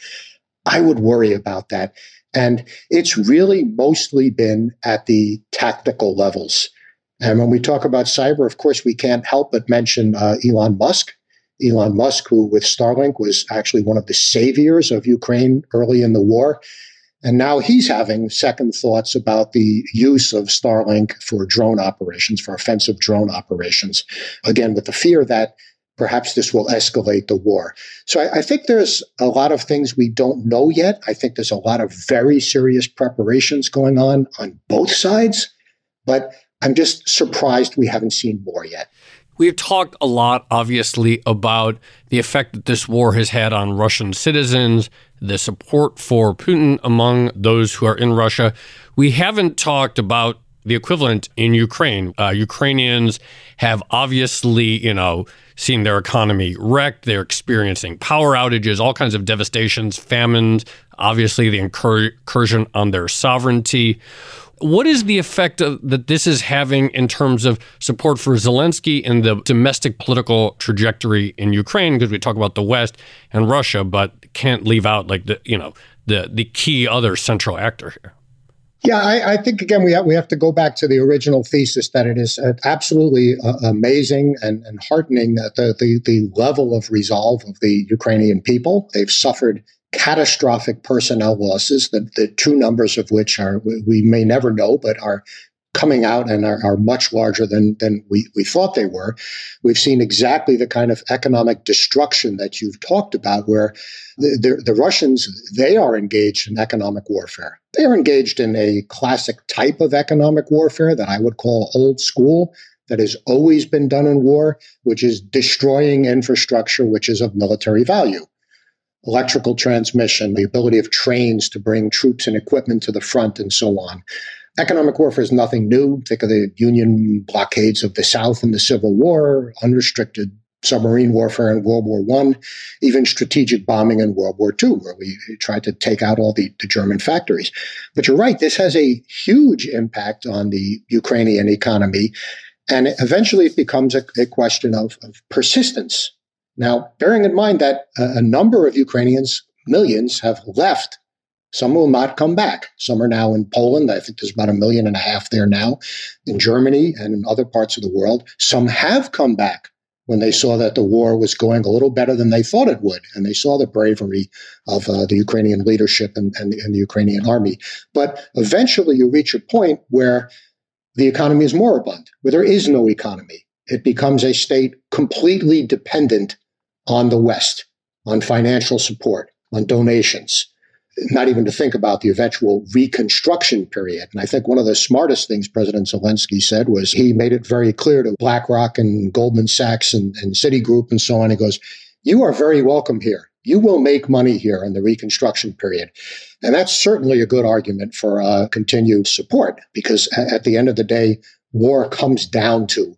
I would worry about that. And it's really mostly been at the tactical levels. And when we talk about cyber, of course, we can't help but mention uh, Elon Musk. Elon Musk, who with Starlink was actually one of the saviors of Ukraine early in the war. And now he's having second thoughts about the use of Starlink for drone operations, for offensive drone operations. Again, with the fear that perhaps this will escalate the war. So I, I think there's a lot of things we don't know yet. I think there's a lot of very serious preparations going on on both sides, but I'm just surprised we haven't seen more yet. We've talked a lot, obviously, about the effect that this war has had on Russian citizens, the support for Putin among those who are in Russia. We haven't talked about the equivalent in Ukraine. Uh, Ukrainians have obviously, you know, seen their economy wrecked. They're experiencing power outages, all kinds of devastations, famines, obviously the incur- incursion on their sovereignty. What is the effect of, that this is having in terms of support for Zelensky and the domestic political trajectory in Ukraine? Because we talk about the West and Russia, but can't leave out like the, you know, the, the key other central actor here. Yeah, I, I think, again, we have, we have to go back to the original thesis that it is absolutely uh, amazing and, and heartening that the, the, the level of resolve of the Ukrainian people. They've suffered catastrophic personnel losses, the, the true numbers of which are we may never know, but are coming out and are, are much larger than, than we, we thought they were. We've seen exactly the kind of economic destruction that you've talked about, where the, the, the Russians, they are engaged in economic warfare. They are engaged in a classic type of economic warfare that I would call old school, that has always been done in war, which is destroying infrastructure, which is of military value. Electrical transmission, the ability of trains to bring troops and equipment to the front, and so on. Economic warfare is nothing new. Think of the Union blockades of the South in the Civil War, unrestricted submarine warfare in World War One, even strategic bombing in World War Two, where we tried to take out all the, the German factories. But you're right, this has a huge impact on the Ukrainian economy, and eventually it becomes a, a question of, of persistence. Now, bearing in mind that a, a number of Ukrainians, millions, have left. Some will not come back. Some are now in Poland. I think there's about a million and a half there now, in Germany and in other parts of the world. Some have come back when they saw that the war was going a little better than they thought it would, and they saw the bravery of uh, the Ukrainian leadership and, and, and the Ukrainian army. But eventually you reach a point where the economy is moribund, where there is no economy. It becomes a state completely dependent on the West, on financial support, on donations, not even to think about the eventual reconstruction period. And I think one of the smartest things President Zelensky said was he made it very clear to BlackRock and Goldman Sachs and, and Citigroup and so on. He goes, you are very welcome here. You will make money here in the reconstruction period. And that's certainly a good argument for uh, continued support, because at the end of the day, war comes down to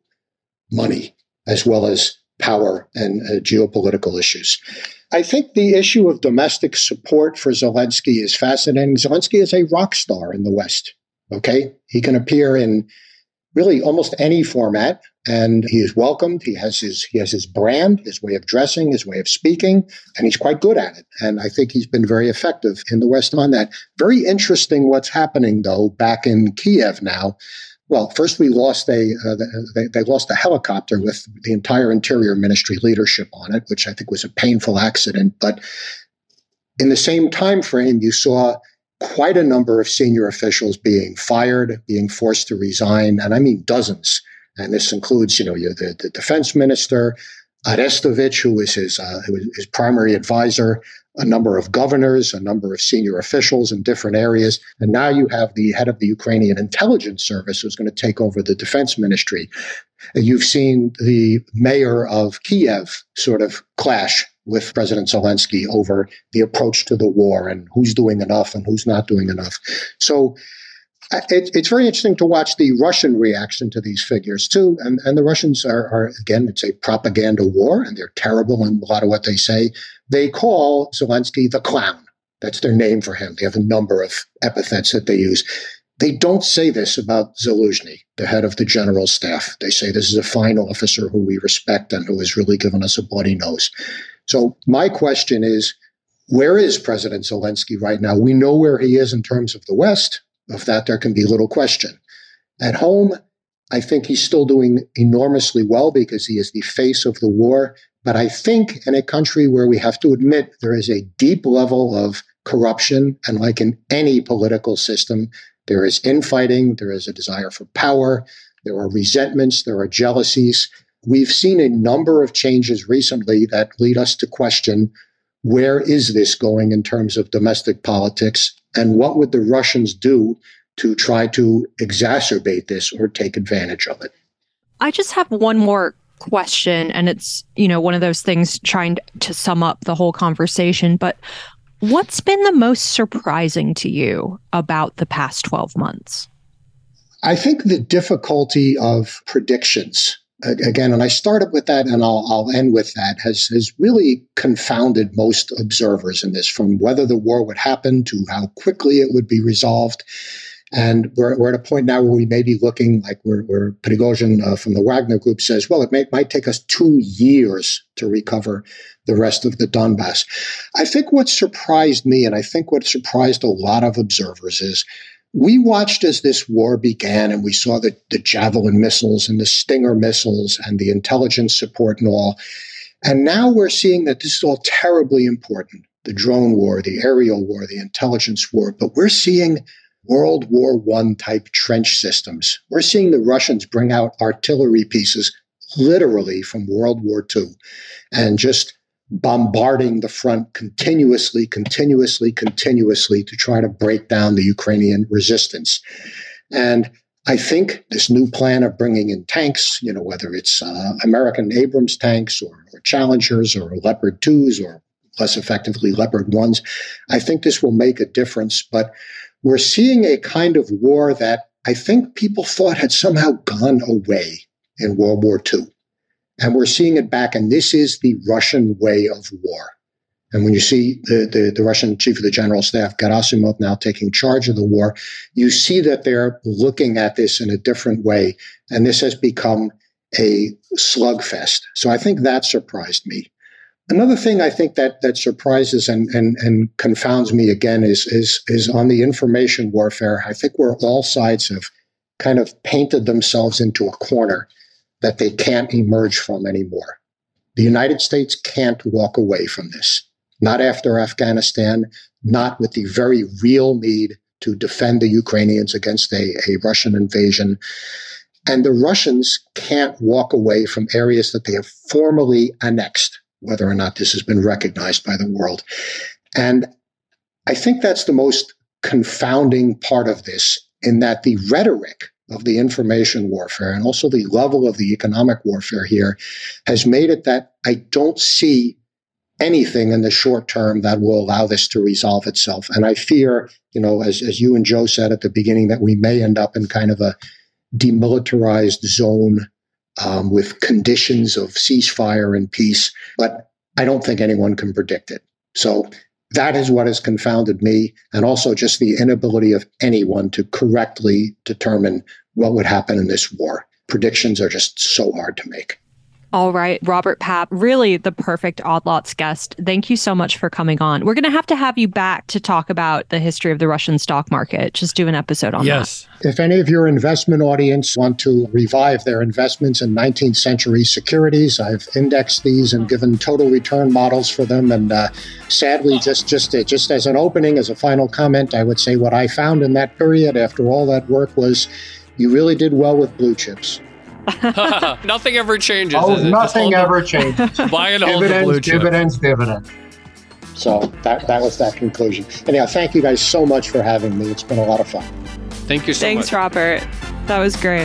money as well as power and uh, geopolitical issues. I think the issue of domestic support for Zelensky is fascinating. Zelensky is a rock star in the West. Okay, he can appear in really almost any format, and he is welcomed. He has his he has his brand, his way of dressing, his way of speaking, and he's quite good at it. And I think he's been very effective in the West on that. Very interesting what's happening, though, back in Kiev now. Well, first we lost a uh, they, they lost a helicopter with the entire Interior Ministry leadership on it, which I think was a painful accident. But in the same time frame, you saw quite a number of senior officials being fired, being forced to resign, and I mean dozens. And this includes, you know, the, the defense minister, Arestovich, who was his, uh, his primary advisor, a number of governors, a number of senior officials in different areas. And now you have the head of the Ukrainian intelligence service who's going to take over the defense ministry. And you've seen the mayor of Kiev sort of clash with President Zelensky over the approach to the war and who's doing enough and who's not doing enough. So it, it's very interesting to watch the Russian reaction to these figures, too. And, and the Russians are, are, again, it's a propaganda war, and they're terrible in a lot of what they say. They call Zelensky the clown. That's their name for him. They have a number of epithets that they use. They don't say this about Zaluzhny, the head of the general staff. They say this is a fine officer who we respect and who has really given us a bloody nose. So my question is, where is President Zelensky right now? We know where he is in terms of the West. Of that, there can be little question. At home, I think he's still doing enormously well because he is the face of the war. But I think in a country where we have to admit there is a deep level of corruption, and like in any political system, there is infighting, there is a desire for power, there are resentments, there are jealousies. We've seen a number of changes recently that lead us to question, where is this going in terms of domestic politics? And what would the Russians do to try to exacerbate this or take advantage of it? I just have one more question, and it's, you know, one of those things trying to sum up the whole conversation. But what's been the most surprising to you about the past twelve months? I think the difficulty of predictions. Again, and I started with that and I'll, I'll end with that, has, has really confounded most observers in this, from whether the war would happen to how quickly it would be resolved. And we're, we're at a point now where we may be looking like where, where Prigozhin uh, from the Wagner Group says, well, it may, might take us two years to recover the rest of the Donbass. I think what surprised me, and I think what surprised a lot of observers, is we watched as this war began, and we saw the, the Javelin missiles and the Stinger missiles and the intelligence support and all. And now we're seeing that this is all terribly important. The drone war, the aerial war, the intelligence war. But we're seeing World War One type trench systems. We're seeing the Russians bring out artillery pieces literally from World War Two and just bombarding the front continuously, continuously, continuously to try to break down the Ukrainian resistance. And I think this new plan of bringing in tanks, you know, whether it's uh, American Abrams tanks or, or Challengers or Leopard twos or less effectively Leopard ones, I think this will make a difference. But we're seeing a kind of war that I think people thought had somehow gone away in World War Two. And we're seeing it back, and this is the Russian way of war. And when you see the, the, the Russian chief of the general staff, Gerasimov, now taking charge of the war, you see that they're looking at this in a different way. And this has become a slugfest. So I think that surprised me. Another thing I think that that surprises and, and, and confounds me again is, is, is on the information warfare. I think where all sides have kind of painted themselves into a corner that they can't emerge from anymore. The United States can't walk away from this. Not after Afghanistan, not with the very real need to defend the Ukrainians against a, a Russian invasion. And the Russians can't walk away from areas that they have formally annexed, whether or not this has been recognized by the world. And I think that's the most confounding part of this, in that the rhetoric of the information warfare and also the level of the economic warfare here has made it that I don't see anything in the short term that will allow this to resolve itself. And I fear, you know, as, as you and Joe said at the beginning, that we may end up in kind of a demilitarized zone um, with conditions of ceasefire and peace. But I don't think anyone can predict it. So that is what has confounded me, and also just the inability of anyone to correctly determine what would happen in this war. Predictions are just so hard to make. All right, Robert Papp, really the perfect Odd Lots guest. Thank you so much for coming on. We're going to have to have you back to talk about the history of the Russian stock market. Just do an episode on yes. that. If any of your investment audience want to revive their investments in nineteenth century securities, I've indexed these and given total return models for them. And uh, sadly, just, just, just as an opening, as a final comment, I would say what I found in that period after all that work was you really did well with blue chips. Nothing ever changes. Oh, is it? nothing ever changes. Buy and hold the Dividends, blue chip. dividends, dividends. So that, that was that conclusion. Anyhow, thank you guys so much for having me. It's been a lot of fun. Thank you so Thanks, much. Robert. That was great.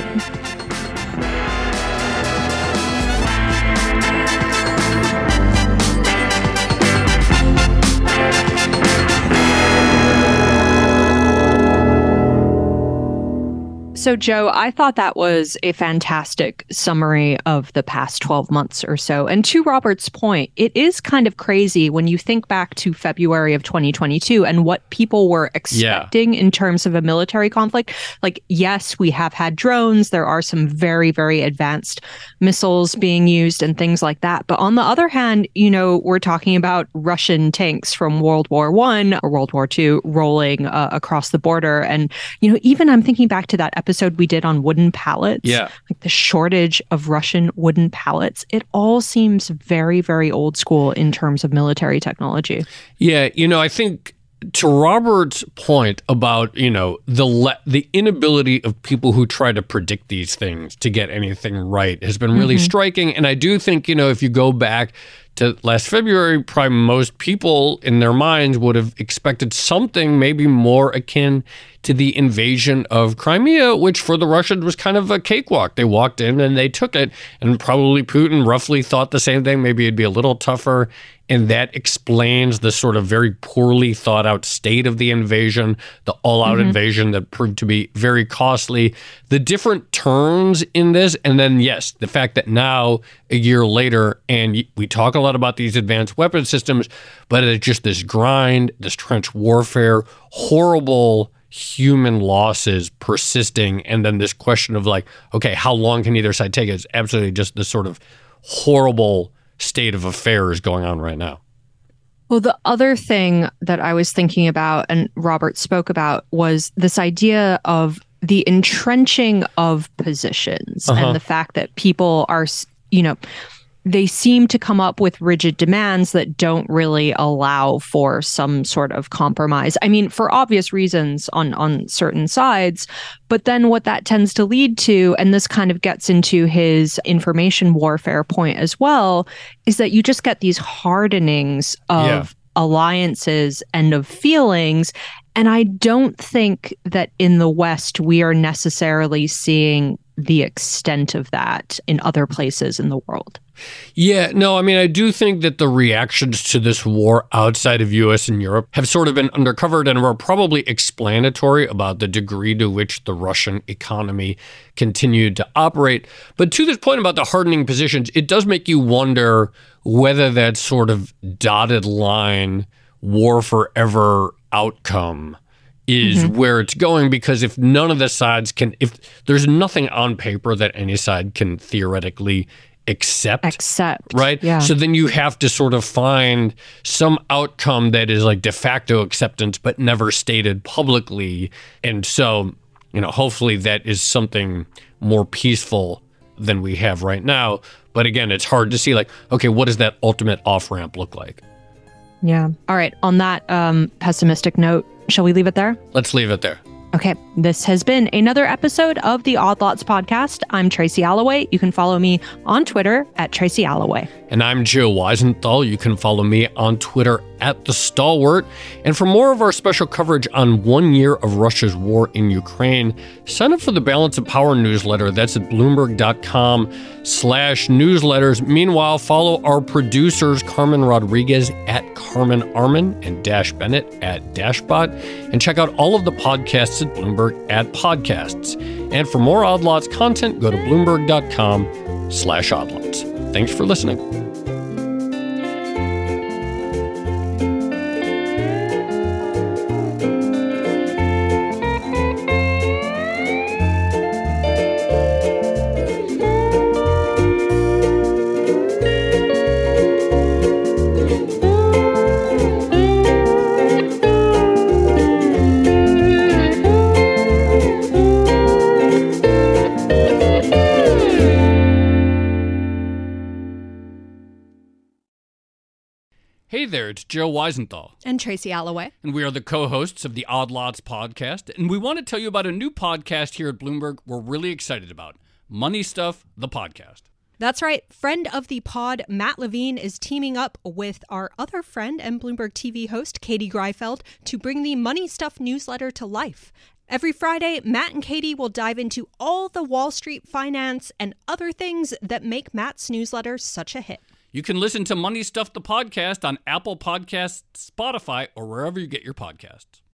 So, Joe, I thought that was a fantastic summary of the past twelve months or so. And to Robert's point, it is kind of crazy when you think back to February of twenty twenty-two and what people were expecting yeah. in terms of a military conflict. Like, yes, we have had drones. There are some very, very advanced missiles being used and things like that. But on the other hand, you know, we're talking about Russian tanks from World War One or World War Two rolling uh, across the border. And, you know, even I'm thinking back to that episode we did on wooden pallets, yeah. like the shortage of Russian wooden pallets. It all seems very, very old school in terms of military technology. Yeah, you know, I think to Robert's point about, you know, the le- the inability of people who try to predict these things to get anything right has been really mm-hmm. striking. And I do think, you know, if you go back to last February, probably most people in their minds would have expected something maybe more akin to the invasion of Crimea, which for the Russians was kind of a cakewalk. They walked in and they took it, and probably Putin roughly thought the same thing. Maybe it'd be a little tougher, and that explains the sort of very poorly thought out state of the invasion, the all-out mm-hmm. invasion that proved to be very costly, the different turns in this, and then, yes, the fact that now, a year later, and we talk a lot about these advanced weapon systems, but it's just this grind, this trench warfare, horrible human losses persisting, and then this question of like, okay, how long can either side take it? It's absolutely just this sort of horrible state of affairs going on right now. Well, the other thing that I was thinking about and Robert spoke about was this idea of the entrenching of positions uh-huh. and the fact that people are, you know, they seem to come up with rigid demands that don't really allow for some sort of compromise. I mean, for obvious reasons on, on certain sides, but then what that tends to lead to, and this kind of gets into his information warfare point as well, is that you just get these hardenings of yeah. alliances and of feelings. And I don't think that in the West, we are necessarily seeing the extent of that in other places in the world. Yeah, no, I mean, I do think that the reactions to this war outside of U S and Europe have sort of been undercovered and were probably explanatory about the degree to which the Russian economy continued to operate. But to this point about the hardening positions, it does make you wonder whether that sort of dotted line war forever outcome is mm-hmm. where it's going, because if none of the sides can, if there's nothing on paper that any side can theoretically accept, accept, right? Yeah. So then you have to sort of find some outcome that is like de facto acceptance, but never stated publicly. And so, you know, hopefully that is something more peaceful than we have right now. But again, it's hard to see like, okay, what does that ultimate off-ramp look like? Yeah. All right. On that um, pessimistic note, shall we leave it there? Let's leave it there. Okay, this has been another episode of the Odd Lots podcast. I'm Tracy Alloway. You can follow me on Twitter at Tracy Alloway. And I'm Joe Weisenthal. You can follow me on Twitter at The Stalwart. And for more of our special coverage on one year of Russia's war in Ukraine, sign up for the Balance of Power newsletter. That's at Bloomberg.com slash newsletters. Meanwhile, follow our producers, Carmen Rodriguez at Carmen Arman and Dash Bennett at Dashbot. And check out all of the podcasts at Bloomberg at Podcasts. And for more Odd Lots content, go to Bloomberg.com slash Odd Lots. Thanks for listening. Hey there, it's Joe Weisenthal. And Tracy Alloway. And we are the co-hosts of the Odd Lots podcast. And we want to tell you about a new podcast here at Bloomberg we're really excited about. Money Stuff, the podcast. That's right. Friend of the pod, Matt Levine, is teaming up with our other friend and Bloomberg T V host, Katie Greifeld, to bring the Money Stuff newsletter to life. Every Friday, Matt and Katie will dive into all the Wall Street finance and other things that make Matt's newsletter such a hit. You can listen to Money Stuff, the podcast on Apple Podcasts, Spotify, or wherever you get your podcasts.